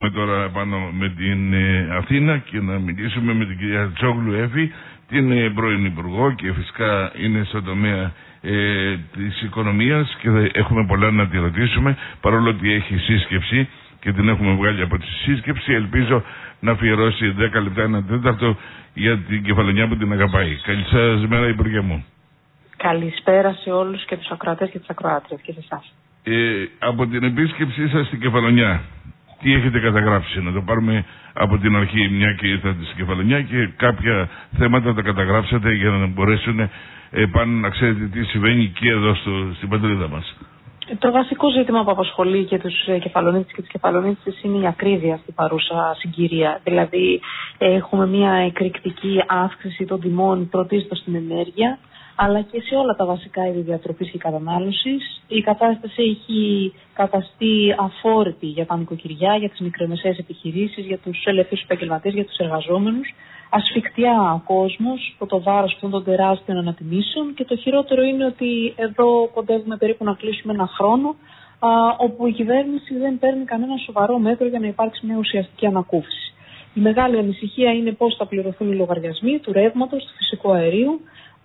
Τώρα πάνω με την Αθήνα και να μιλήσουμε με την κυρία Τζόγλου Έφη, την πρώην Υπουργό, και φυσικά είναι στον τομέα της οικονομίας και έχουμε πολλά να τη ρωτήσουμε, παρόλο ότι έχει σύσκεψη και την έχουμε βγάλει από τη σύσκεψη. Ελπίζω να αφιερώσει 10 λεπτά, 1 τέταρτο για την Κεφαλονιά που την αγαπάει. Καλή σας μέρα, Υπουργέ μου. Καλησπέρα σε όλους και τους ακροατές και τις ακροάτριες και σε εσάς. Από την επίσκεψή σας στην Κεφαλονιά, τι έχετε καταγράψει? Να το πάρουμε από την αρχή, μια και ήρθατε στην Κεφαλονιά και κάποια θέματα τα καταγράψατε για να μπορέσουν πάνω να ξέρετε τι συμβαίνει και εδώ στην πατρίδα μας. Το βασικό ζήτημα που απασχολεί και τους Κεφαλονίτες και τις Κεφαλονίτες είναι η ακρίβεια στην παρούσα συγκυρία. Δηλαδή έχουμε μια εκρηκτική αύξηση των τιμών πρωτίστως στην ενέργεια, αλλά και σε όλα τα βασικά είδη διατροφής και κατανάλωσης. Η κατάσταση έχει καταστεί αφόρητη για τα νοικοκυριά, για τις μικρομεσαίες επιχειρήσεις, για τους ελεύθερους επαγγελματίες, για τους εργαζόμενους. Ασφικτιά ο κόσμος από το βάρος αυτών των τεράστιων ανατιμήσεων, και το χειρότερο είναι ότι εδώ κοντεύουμε περίπου να κλείσουμε ένα χρόνο όπου η κυβέρνηση δεν παίρνει κανένα σοβαρό μέτρο για να υπάρξει μια ουσιαστική ανακούφιση. Η μεγάλη ανησυχία είναι πώς θα πληρωθούν οι λογαριασμοί του ρεύματος, του φυσικού αερίου.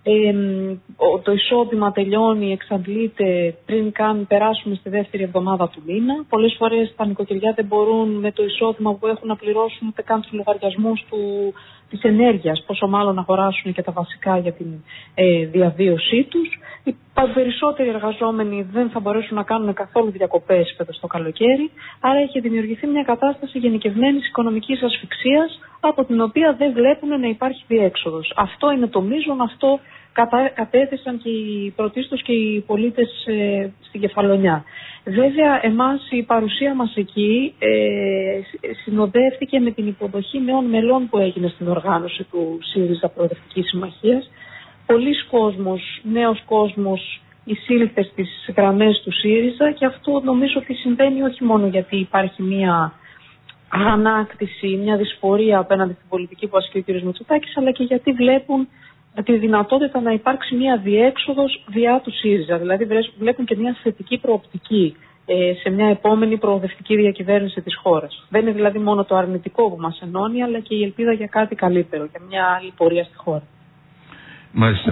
Το εισόδημα τελειώνει, εξαντλείται πριν καν περάσουμε στη δεύτερη εβδομάδα του μήνα. Πολλές φορές τα νοικοκυριά δεν μπορούν με το εισόδημα που έχουν να πληρώσουν ούτε καν τους λογαριασμούς της ενέργειας, πόσο μάλλον να αγοράσουν και τα βασικά για την διαβίωσή τους. Οι περισσότεροι εργαζόμενοι δεν θα μπορέσουν να κάνουν καθόλου διακοπές φέτος το καλοκαίρι, άρα έχει δημιουργηθεί μια κατάσταση γενικευμένης οικονομικής ασφυξίας, από την οποία δεν βλέπουν να υπάρχει διέξοδος. Αυτό είναι το μείζον, αυτό κατέθεσαν και πρωτίστως και οι πολίτες στην Κεφαλονιά. Βέβαια, εμάς η παρουσία μας εκεί συνοδεύτηκε με την υποδοχή νέων μελών που έγινε στην οργάνωση του ΣΥΡΙΖΑ Προοδευτικής Συμμαχίας. Πολλοί κόσμος, νέος κόσμος εισήλθε στις γραμμές του ΣΥΡΙΖΑ, και αυτό νομίζω ότι συμβαίνει όχι μόνο γιατί υπάρχει μια αγανάκτηση, μια δυσφορία απέναντι στην πολιτική που ασκεί ο κ. Μητσοτάκης, αλλά και γιατί βλέπουν τη δυνατότητα να υπάρξει μια διέξοδος διά του ΣΥΡΙΖΑ. Δηλαδή βλέπουν και μια θετική προοπτική σε μια επόμενη προοδευτική διακυβέρνηση της χώρας. Δεν είναι δηλαδή μόνο το αρνητικό που μας ενώνει, αλλά και η ελπίδα για κάτι καλύτερο, για μια άλλη πορεία στη χώρα. Μάλιστα.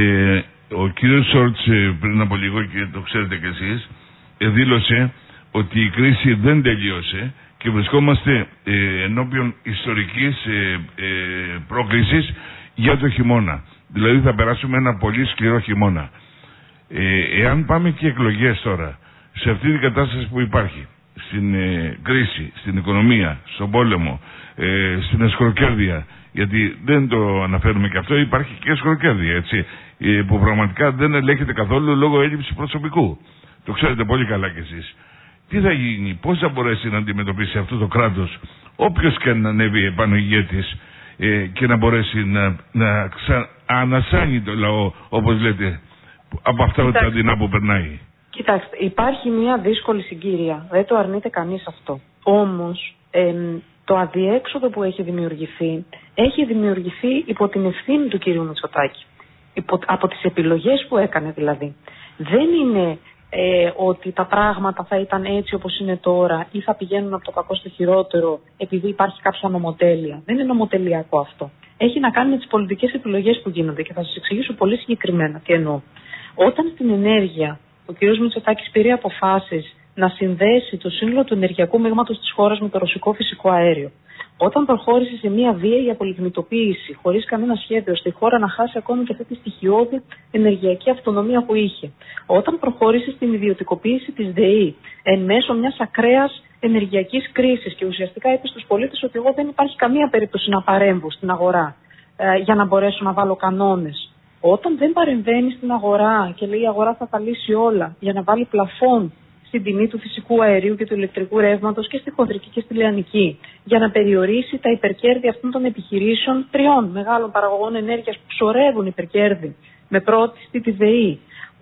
Ο κύριος Σόλτς πριν από λίγο, και το ξέρετε κι εσείς, δήλωσε ότι η κρίση δεν τελείωσε και βρισκόμαστε ενώπιον ιστορικής πρόκλησης για το χειμώνα. Δηλαδή θα περάσουμε ένα πολύ σκληρό χειμώνα. Εάν πάμε και εκλογές τώρα, σε αυτή την κατάσταση που υπάρχει, στην κρίση, στην οικονομία, στον πόλεμο, στην αισχροκέρδεια, γιατί δεν το αναφέρουμε και αυτό, υπάρχει και αισχροκέρδεια, έτσι, που πραγματικά δεν ελέγχεται καθόλου λόγω έλλειψης προσωπικού. Το ξέρετε πολύ καλά κι εσείς. Τι θα γίνει, πώς θα μπορέσει να αντιμετωπίσει αυτό το κράτος, όποιος και να ανέβει επάνω ηγέτης, και να μπορέσει να ανασάνει το λαό, όπως λέτε, από αυτά τα δεινά που περνάει. Κοιτάξτε, υπάρχει μια δύσκολη συγκύρια, δεν το αρνείται κανείς αυτό. Όμως το αδιέξοδο που έχει δημιουργηθεί υπό την ευθύνη του κυρίου Μητσοτάκη, από τις επιλογές που έκανε δηλαδή. Δεν είναι ότι τα πράγματα θα ήταν έτσι όπως είναι τώρα ή θα πηγαίνουν από το κακό στο χειρότερο επειδή υπάρχει κάποια νομοτέλεια. Δεν είναι νομοτελειακό αυτό. Έχει να κάνει με τις πολιτικές επιλογές που γίνονται, και θα σας εξηγήσω πολύ συγκεκριμένα τι εννοώ. Όταν στην ενέργεια ο κ. Μητσοτάκης πήρε αποφάσεις να συνδέσει το σύνολο του ενεργειακού μείγματος της χώρας με το ρωσικό φυσικό αέριο, όταν προχώρησε σε μια βίαιη απολιγνητοποίηση, χωρίς κανένα σχέδιο, στη χώρα να χάσει ακόμη και αυτή τη στοιχειώδη ενεργειακή αυτονομία που είχε, όταν προχώρησε στην ιδιωτικοποίηση της ΔΕΗ εν μέσω μιας ακραίας ενεργειακής κρίσης και ουσιαστικά είπε στους πολίτες ότι εγώ δεν υπάρχει καμία περίπτωση να παρέμβω στην αγορά για να μπορέσω να βάλω κανόνες. Όταν δεν παρεμβαίνει στην αγορά και λέει η αγορά θα τα λύσει όλα, για να βάλει πλαφόν στην τιμή του φυσικού αερίου και του ηλεκτρικού ρεύματος και στη χονδρική και στη λιανική, για να περιορίσει τα υπερκέρδη αυτών των επιχειρήσεων τριών μεγάλων παραγωγών ενέργειας που ψωρεύουν υπερκέρδη, με πρώτη τη ΔΕΗ.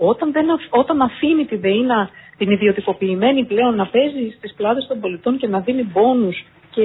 Όταν αφήνει τη ΔΕΗ την ιδιωτικοποιημένη πλέον να παίζει στις πλάτες των πολιτών και να δίνει μπόνους και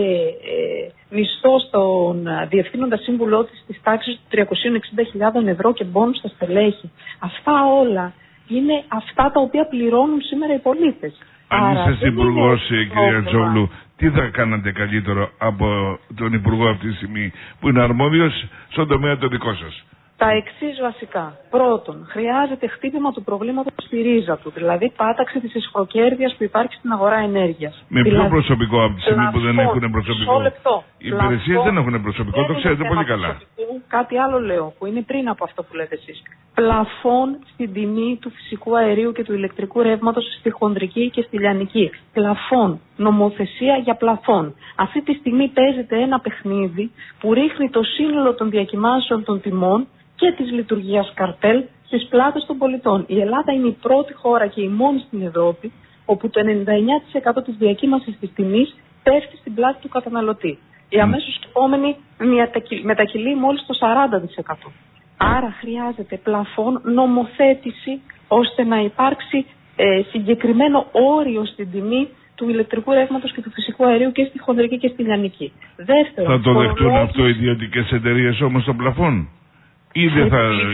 μισθό στον διευθύνοντα σύμβουλό της τάξης του 360.000 ευρώ και μπόνους στα στελέχη, αυτά όλα είναι αυτά τα οποία πληρώνουν σήμερα οι πολίτες. Αν είσαστε υπουργός, κυρία Τζόγλου, τι θα κάνατε καλύτερο από τον Υπουργό αυτή τη στιγμή που είναι αρμόδιος στον τομέα το δικό σας? Τα εξής βασικά. Πρώτον, χρειάζεται χτύπημα του προβλήματος στη ρίζα του, δηλαδή πάταξη της ισχροκέρδειας που υπάρχει στην αγορά ενέργειας. Με δηλαδή, ποιο προσωπικό από τη στιγμή που δεν έχουν προσωπικό? Οι υπηρεσίες δεν έχουν προσωπικό, το ξέρετε πολύ καλά. Κάτι άλλο λέω, που είναι πριν από αυτό που λέτε εσείς. Πλαφόν στην τιμή του φυσικού αερίου και του ηλεκτρικού ρεύματος στη χονδρική και στη λιανική. Πλαφόν. Νομοθεσία για πλαφόν. Αυτή τη στιγμή παίζεται ένα παιχνίδι που ρίχνει το σύνολο των διακυμάνσεων των τιμών και της λειτουργίας καρτέλ στις πλάτες των πολιτών. Η Ελλάδα είναι η πρώτη χώρα και η μόνη στην Ευρώπη όπου το 99% της διακύμανσης της τιμής πέφτει στην πλάτη του καταναλωτή. Η αμέσως επόμενη μετακυλεί μόλις το 40%. Άρα χρειάζεται πλαφόν νομοθέτηση ώστε να υπάρξει συγκεκριμένο όριο στην τιμή του ηλεκτρικού ρεύματος και του φυσικού αερίου και στη χονδρική και στη λιανική. Δεύτερον, θα το δεχτούν αυτό οι ιδιωτικές εταιρείες όμως το πλαφόν? Ή δεν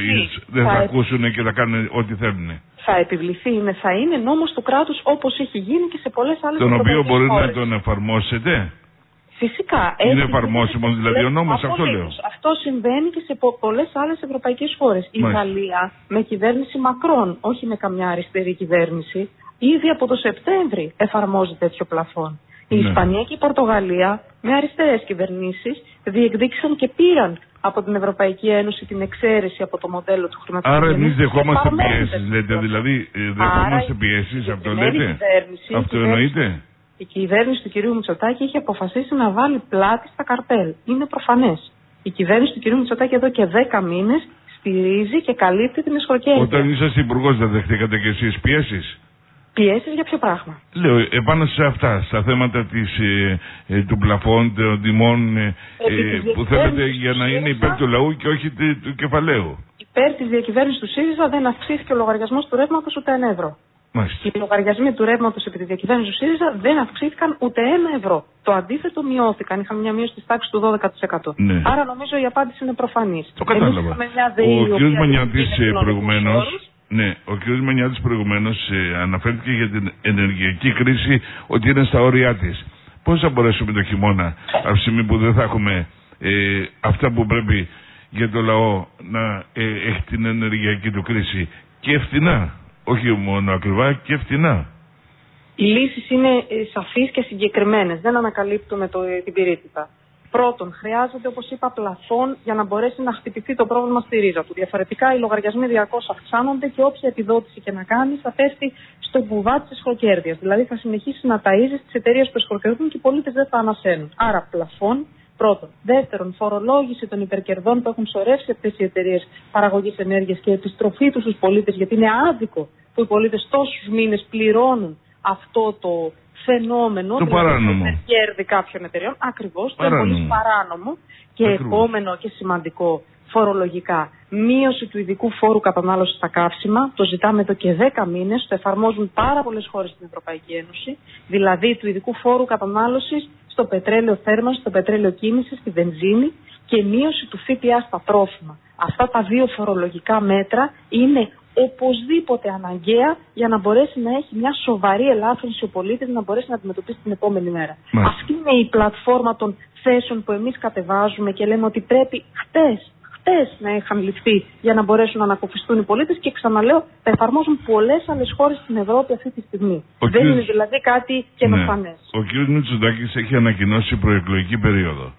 θα ακούσουν και θα κάνουν ό,τι θέλουν? Θα επιβληθεί, θα είναι νόμος του κράτους όπως έχει γίνει και σε πολλές άλλες τον οποίο μπορεί χώρες. να τον εφαρμόσετε? Φυσικά. Είναι εφαρμόσιμο δηλαδή ο νόμος, αυτό λέω. Αυτό συμβαίνει και σε πολλές άλλες ευρωπαϊκές χώρες. Η Γαλλία με κυβέρνηση Μακρόν, όχι με καμιά αριστερή κυβέρνηση, ήδη από το Σεπτέμβρη εφαρμόζει τέτοιο πλαφόν. Η Ισπανία και η Πορτογαλία με αριστερές κυβερνήσεις διεκδίκησαν και πήραν από την Ευρωπαϊκή Ένωση την εξαίρεση από το μοντέλο του χρηματοπιστωτικού. Άρα εμείς δεχόμαστε πιέσεις, λέτε, δηλαδή δεχόμαστε πιέσεις, αυτό λέτε? Αυτό εννοείται? Η κυβέρνηση του κυρίου Μητσοτάκη έχει αποφασίσει να βάλει πλάτη στα καρτέλ. Είναι προφανές. Η κυβέρνηση του κυρίου Μητσοτάκη εδώ και 10 μήνες στηρίζει και καλύπτει την ισχροκέρδεια. Όταν είσαστε υπουργός δεν δεχτήκατε κι εσείς πιέσεις? Πιέσεις για ποιο πράγμα? Λέω, επάνω σε αυτά, στα θέματα του πλαφών, των τιμών που θέλετε για να είναι υπέρ του λαού και όχι του κεφαλαίου. Υπέρ της διακυβέρνησης του ΣΥΡΙΖΑ δεν αυξήθηκε ο λογαριασμός του ρεύματος ούτε 1 ευρώ. Μάλιστα. Οι λογαριασμοί του ρεύματος επί τη διακυβέρνηση του ΣΥΡΙΖΑ δεν αυξήθηκαν ούτε 1 ευρώ. Το αντίθετο μειώθηκαν. Είχαμε μια μείωση της τάξης του 12%. Ναι. Άρα νομίζω η απάντηση είναι προφανής. Το κατάλαβα. Ο κ. Μανιάτης προηγουμένως. Ναι, ο κ. Μανιάτης προηγουμένως αναφέρθηκε για την ενεργειακή κρίση ότι είναι στα όρια της. Πώς θα μπορέσουμε το χειμώνα, από τη στιγμή που δεν θα έχουμε αυτά που πρέπει για το λαό να έχει την ενεργειακή του κρίση και φτηνά, όχι μόνο ακριβά, και φτηνά? Οι λύσεις είναι σαφείς και συγκεκριμένες. Δεν ανακαλύπτουμε την πυρίτιδα. Πρώτον, χρειάζεται, όπως είπα, πλαφόν για να μπορέσει να χτυπηθεί το πρόβλημα στη ρίζα του. Διαφορετικά, οι λογαριασμοί διαρκώς αυξάνονται και όποια επιδότηση και να κάνει θα πέφτει στον κουβά της ισχροκέρδειας. Δηλαδή, θα συνεχίσει να ταΐζει τις εταιρείες που ισχροκερδούν και οι πολίτες δεν θα ανασένουν. Άρα, πλαφόν. Πρώτον. Δεύτερον, φορολόγηση των υπερκερδών που έχουν σωρεύσει αυτές οι εταιρείες παραγωγής ενέργειας και επιστροφή τους στους πολίτες, γιατί είναι άδικο που οι πολίτες τόσους μήνες πληρώνουν αυτό το φαινόμενο, το παράνομο. Δηλαδή κέρδη κάποιων εταιρεών. Ακριβώς, το είναι πολύ παράνομο. Και επόμενο και σημαντικό, φορολογικά. Μείωση του ειδικού φόρου κατανάλωσης στα καύσιμα. Το ζητάμε εδώ και 10 μήνες. Το εφαρμόζουν πάρα πολλές χώρες στην Ευρωπαϊκή Ένωση. Δηλαδή του ειδικού φόρου κατανάλωσης στο πετρέλαιο θέρμανσης, στο πετρέλαιο κίνησης, στη βενζίνη και μείωση του ΦΠΑ στα τρόφιμα. Αυτά τα δύο φορολογικά μέτρα είναι οπωσδήποτε αναγκαία για να μπορέσει να έχει μια σοβαρή ελάφρυνση ο πολίτης, να μπορέσει να αντιμετωπίσει την επόμενη μέρα. Αυτή είναι η πλατφόρμα των θέσεων που εμείς κατεβάζουμε και λέμε ότι πρέπει χτες να είχαν ληφθεί για να μπορέσουν να ανακουφιστούν οι πολίτες και ξαναλέω, τα εφαρμόζουν πολλές άλλες χώρες στην Ευρώπη αυτή τη στιγμή. Δεν είναι δηλαδή κάτι καινοφανές. Ο κ. Μητσοτάκης έχει ανακοινώσει προεκλογική περίοδο.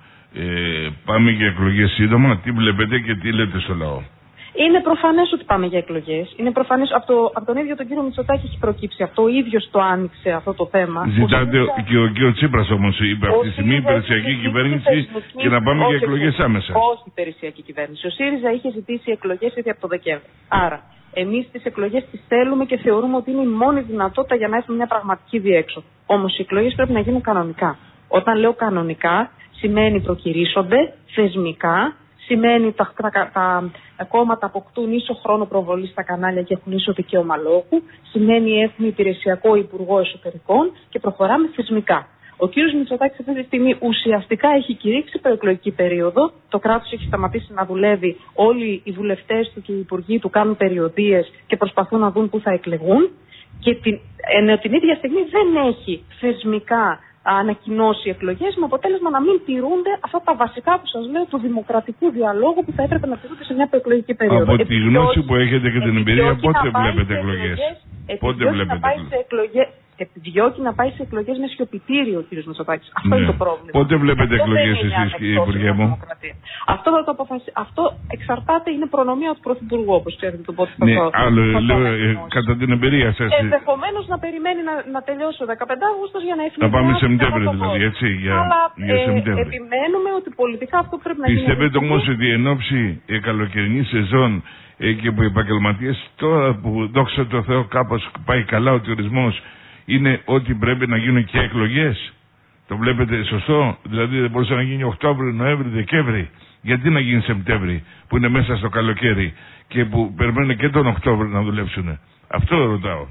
Πάμε για εκλογές σύντομα. Τι βλέπετε και τι λέτε στο λαό? Είναι προφανές ότι πάμε για εκλογές. Είναι προφανές, από τον ίδιο τον κύριο Μητσοτάκη έχει προκύψει αυτό. Ο ίδιος το άνοιξε αυτό το θέμα. Ζητάτε και ο κύριο Τσίπρας όμως είπε αυτή τη στιγμή υπηρεσιακή κυβέρνηση και να πάμε για εκλογές άμεσα. Όχι υπηρεσιακή κυβέρνηση. Ο ΣΥΡΙΖΑ είχε ζητήσει εκλογές ήδη από το Δεκέμβρη. Άρα, εμείς τις εκλογές τις θέλουμε και θεωρούμε ότι είναι η μόνη δυνατότητα για να έχουμε μια πραγματική διέξοδο. Όμως οι εκλογές πρέπει να γίνουν κανονικά. Όταν λέω κανονικά, σημαίνει προκυρήσονται θεσμικά. Σημαίνει τα κόμματα αποκτούν ίσο χρόνο προβολή στα κανάλια και έχουν ίσο δικαίωμα λόγου. Σημαίνει έχουμε υπηρεσιακό υπουργό εσωτερικών και προχωράμε θεσμικά. Ο κύριος Μητσοτάκης αυτή τη στιγμή ουσιαστικά έχει κηρύξει προεκλογική περίοδο. Το κράτος έχει σταματήσει να δουλεύει. Όλοι οι βουλευτές του και οι υπουργοί του κάνουν περιοδίες και προσπαθούν να δουν πού θα εκλεγούν. Και την ίδια στιγμή δεν έχει θεσμικά ανακοινώσει εκλογές, με αποτέλεσμα να μην τηρούνται αυτά τα βασικά που σας λέω του δημοκρατικού διαλόγου που θα έπρεπε να τηρούνται σε μια προεκλογική περίοδο. Από τη γνώση που έχετε και την εμπειρία, πότε βλέπετε εκλογές? Πότε βλέπετε εκλογές? Επιδιώκει να πάει σε εκλογές με σιωπητήριο ο κ. Μητσοτάκης. Αυτό είναι το πρόβλημα. Πότε βλέπετε εκλογές εσείς, Υπουργέ μου? Αυτό θα το αποφασίσει. Αυτό εξαρτάται, είναι προνομία του Πρωθυπουργού, όπως ξέρετε το πότε θα το. Ναι, άλλο λέω, κατά την εμπειρία σας. Ενδεχομένως να περιμένει να τελειώσει ο 15 Αύγουστος για να εφηβεύσει. Να πάμε Σεπτέμβρη δηλαδή, έτσι. Αλλά επιμένουμε ότι πολιτικά αυτό πρέπει να γίνει. Πιστεύετε όμως ότι εν ώψη καλοκαιρινή σεζόν και που οι επαγγελματίες τώρα που δόξα τω Θεώ κάπως πάει καλά ο τουρισμός, είναι ότι πρέπει να γίνουν και εκλογές? Το βλέπετε σωστό? Δηλαδή δεν μπορούσε να γίνει Οκτώβριο, Νοέμβρη, Δεκέμβρη. Γιατί να γίνει Σεπτέμβρη που είναι μέσα στο καλοκαίρι και που περιμένουν και τον Οκτώβριο να δουλέψουν? Αυτό ρωτάω.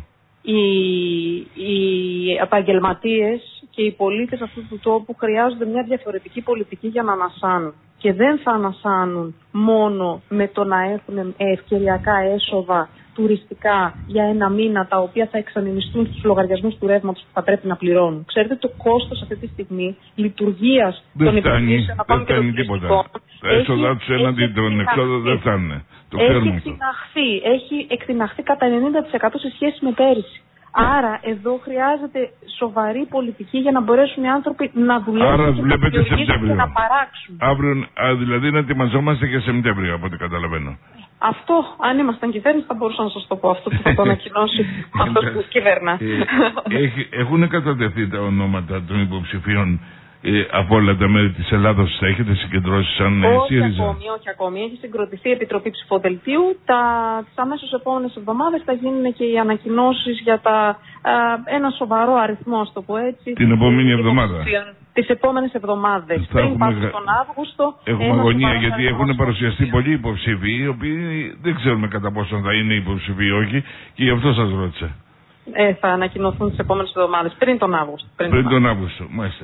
Οι επαγγελματίες και οι πολίτες αυτού του τόπου χρειάζονται μια διαφορετική πολιτική για να ανασάνουν. Και δεν θα ανασάνουν μόνο με το να έχουν ευκαιριακά έσοδα τουριστικά για ένα μήνα, τα οποία θα εξανεμιστούν στους λογαριασμούς του ρεύματος που θα πρέπει να πληρώνουν. Ξέρετε, το κόστος αυτή τη στιγμή λειτουργίας των υπηρεσιών δεν φτάνει τίποτα. Τα έσοδα τους έναντι των εξόδων δεν φτάνουν. Έχει εκτιναχθεί κατά 90% σε σχέση με πέρυσι. Άρα εδώ χρειάζεται σοβαρή πολιτική για να μπορέσουν οι άνθρωποι να δουλέψουν και να παράξουν. Αύριο, δηλαδή να ετοιμαζόμαστε και Σεπτέμβριο, από ό,τι καταλαβαίνω. Αυτό, αν ήμασταν κυβέρνηση, θα μπορούσα να σας το πω. Αυτό που θα το ανακοινώσει αυτός που κυβερνά. Έχουν κατατεθεί τα ονόματα των υποψηφίων από όλα τα μέρη της Ελλάδος? Θα έχετε συγκεντρώσει σαν ΣΥΡΙΖΑ? Όχι ακόμη. Έχει συγκροτηθεί η Επιτροπή Ψηφοδελτίου. Τις αμέσως επόμενες εβδομάδες θα γίνουν και οι ανακοινώσεις για ένα σοβαρό αριθμό, ας το πω έτσι. Την επόμενη εβδομάδα? Τις επόμενες εβδομάδες. Πριν πάμε στον Αύγουστο. Έχουμε αγωνία γιατί έχουν παρουσιαστεί πολλοί υποψήφοι, οι οποίοι δεν ξέρουμε κατά πόσο θα είναι υποψήφοι ή όχι, και γι' αυτό σας ρώτησα. Θα ανακοινωθούν τις επόμενες εβδομάδες, πριν τον Αύγουστο. Πριν τον Αύγουστο, μάλιστα.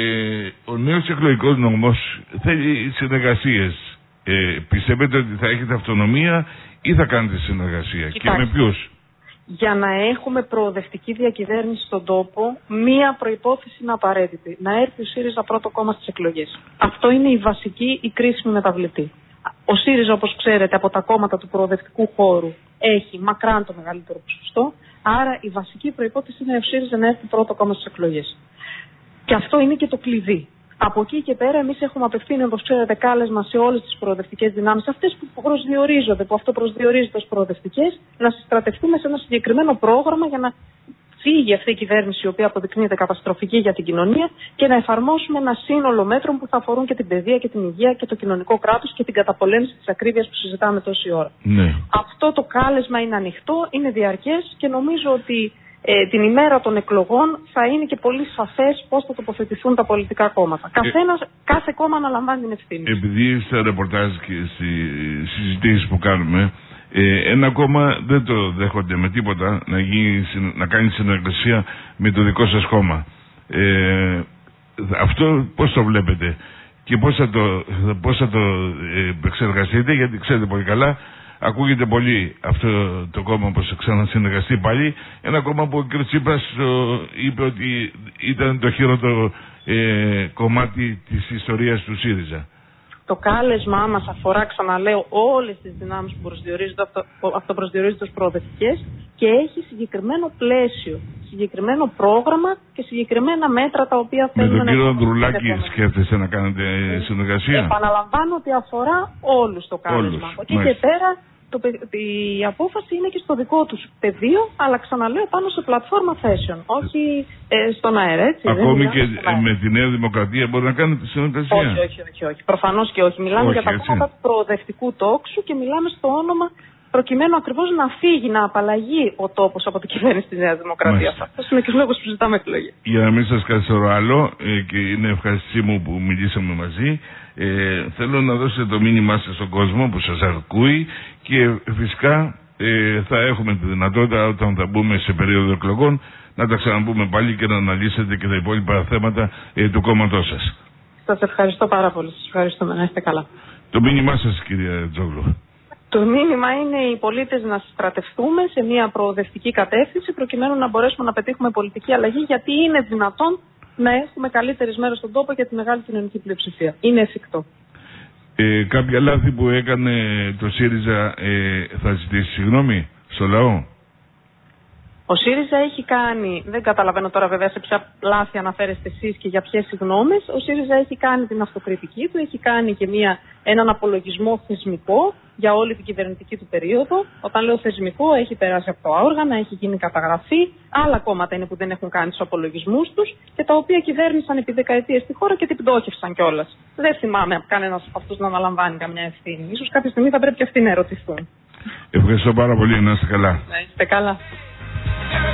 Ο νέος εκλογικός νόμος θέλει συνεργασίες. Πιστεύετε ότι θα έχετε αυτονομία ή θα κάνετε συνεργασία? Κοιτάξτε, και με ποιους? Για να έχουμε προοδευτική διακυβέρνηση στον τόπο, μία προϋπόθεση είναι απαραίτητη. Να έρθει ο ΣΥΡΙΖΑ πρώτο κόμμα στις εκλογές. Αυτό είναι η βασική, η κρίσιμη μεταβλητή. Ο ΣΥΡΙΖΑ, όπως ξέρετε, από τα κόμματα του προοδευτικού χώρου έχει μακράν το μεγαλύτερο ποσοστό. Άρα η βασική προϋπόθεση είναι ο ΣΥΡΙΖΑ να έρθει πρώτο κόμμα στις εκλογές. Και αυτό είναι και το κλειδί. Από εκεί και πέρα, εμείς έχουμε απευθύνει, όπως ξέρετε, κάλεσμα σε όλες τις προοδευτικές δυνάμεις, αυτές που προσδιορίζονται, που αυτοπροσδιορίζονται ως προοδευτικές, να συστρατευτούμε σε ένα συγκεκριμένο πρόγραμμα για να φύγει αυτή η κυβέρνηση, η οποία αποδεικνύεται καταστροφική για την κοινωνία, και να εφαρμόσουμε ένα σύνολο μέτρων που θα αφορούν και την παιδεία και την υγεία και το κοινωνικό κράτος και την καταπολέμηση της ακρίβειας που συζητάμε τόση ώρα. Ναι. Αυτό το κάλεσμα είναι ανοιχτό, είναι διαρκές και νομίζω ότι την ημέρα των εκλογών θα είναι και πολύ σαφές πώς θα τοποθετηθούν τα πολιτικά κόμματα. Κάθε κόμμα αναλαμβάνει την ευθύνη. Επειδή στα ρεπορτάζ και στις συζητήσεις που κάνουμε, ένα κόμμα δεν το δέχονται με τίποτα να κάνει συνεργασία με το δικό σας κόμμα. Αυτό πώς το βλέπετε και πώς θα το εξεργαστείτε? Γιατί ξέρετε πολύ καλά, ακούγεται πολύ αυτό το κόμμα που θα ξανασυνεργαστεί πάλι. Ένα κόμμα που ο κ. Τσίπρας είπε ότι ήταν το χειρότερο κομμάτι της ιστορίας του ΣΥΡΙΖΑ. Το κάλεσμά μας αφορά, ξαναλέω, όλες τις δυνάμεις που αυτοπροσδιορίζονται ως προοδευτικές και έχει συγκεκριμένο πλαίσιο, συγκεκριμένο πρόγραμμα και συγκεκριμένα μέτρα τα οποία θέλουν να... Με τον κύριο Ανδρουλάκη σκέφτεστε να κάνετε συνεργασία? Επαναλαμβάνω ότι αφορά όλους το κάλεσμα. Από εκεί και πέρα η απόφαση είναι και στο δικό τους πεδίο, αλλά ξαναλέω πάνω σε πλατφόρμα θέσεων, όχι στον αέρα, έτσι. Ακόμη και με τη Νέα Δημοκρατία μπορεί να κάνετε συνεργασία? Όχι. Προφανώς και όχι. Μιλάμε για τα κόμματα του προοδευτικού τόξου και μιλάμε στο όνομα προκειμένου ακριβώς να φύγει, να απαλλαγεί ο τόπος από την κυβέρνηση της Νέας Δημοκρατίας. Αυτός είναι και ο λόγος που ζητάμε εκλογή. Για να μην σας καθυστερώ άλλο, και είναι ευχαριστή μου που μιλήσαμε μαζί, θέλω να δώσετε το μήνυμά σας στον κόσμο που σας ακούει και φυσικά θα έχουμε τη δυνατότητα όταν θα μπούμε σε περίοδο εκλογών να τα ξαναπούμε πάλι και να αναλύσετε και τα υπόλοιπα θέματα του κόμματός σας. Σας ευχαριστώ πάρα πολύ. Σας ευχαριστούμε. Να είστε καλά. Το μήνυμά σας, κυρία Τζόγλου? Το μήνυμα είναι οι πολίτες να στρατευτούμε σε μια προοδευτική κατεύθυνση προκειμένου να μπορέσουμε να πετύχουμε πολιτική αλλαγή, γιατί είναι δυνατόν να έχουμε καλύτερες μέρες στον τόπο για τη μεγάλη κοινωνική πλειοψηφία. Είναι εφικτό. Κάποια λάθη που έκανε το ΣΥΡΙΖΑ θα ζητήσει συγγνώμη στο λαό? Ο ΣΥΡΙΖΑ έχει κάνει, δεν καταλαβαίνω τώρα βέβαια σε ποια λάθη αναφέρεστε εσείς και για ποιες συγγνώμες, ο ΣΥΡΙΖΑ έχει κάνει την αυτοκριτική του, έχει κάνει και έναν απολογισμό θεσμικό για όλη την κυβερνητική του περίοδο. Όταν λέω θεσμικό, έχει περάσει από τα όργανα, έχει γίνει καταγραφή. Άλλα κόμματα είναι που δεν έχουν κάνει τους απολογισμούς τους και τα οποία κυβέρνησαν επί δεκαετίες τη χώρα και την πτώχευσαν κιόλας. Δεν θυμάμαι κανένας από αυτούς να αναλαμβάνει καμιά ευθύνη. Ίσως κάποια στιγμή θα πρέπει και αυτοί να ερωτηθούν. Ευχαριστώ πάρα πολύ. Να είστε καλά. Να είστε καλά.